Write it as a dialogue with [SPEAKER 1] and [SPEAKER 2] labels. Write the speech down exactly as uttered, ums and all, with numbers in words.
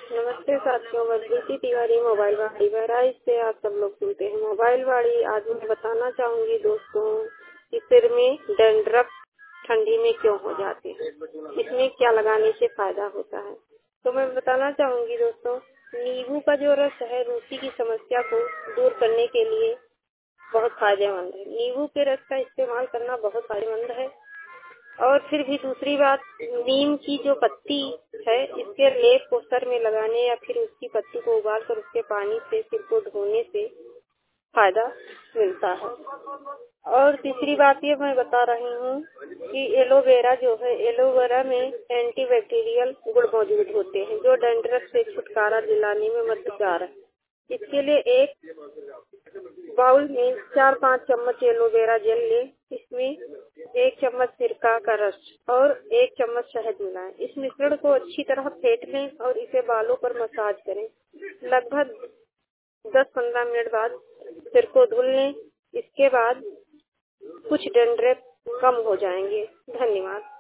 [SPEAKER 1] नमस्ते साथियों, मैं प्रीति तिवारी मोबाइल वाड़ी बहराइच से आप सब लोग सुनते हैं मोबाइल वाड़ी। आज मैं बताना चाहूंगी दोस्तों कि सिर में डैंड्रफ ठंडी में क्यों हो जाते हैं, इसमें क्या लगाने से फायदा होता है। तो मैं बताना चाहूंगी दोस्तों, नींबू का जो रस है रूसी की समस्या को दूर करने के लिए बहुत फायदेमंद है। नींबू के रस का इस्तेमाल करना बहुत फायदेमंद है। और फिर भी दूसरी बात, नीम की जो पत्ती है इसके लेप को सर में लगाने या फिर उसकी पत्ती को उबाल कर उसके पानी से सिर को धोने से फायदा मिलता है। और तीसरी बात ये मैं बता रही हूँ कि एलोवेरा जो है, एलोवेरा में एंटीबैक्टीरियल गुण मौजूद होते हैं जो डैंड्रफ से छुटकारा दिलाने में मददगार है। इसके लिए एक बाउल में चार पाँच चम्मच एलोवेरा जेल लें। इसमें एक चम्मच सिरका का रस और एक चम्मच शहद मिलाएं। इस मिश्रण को अच्छी तरह फेंट लें और इसे बालों पर मसाज करें। लगभग दस पंद्रह मिनट बाद सिर को धुल लें। इसके बाद कुछ डैंड्रफ कम हो जाएंगे। धन्यवाद।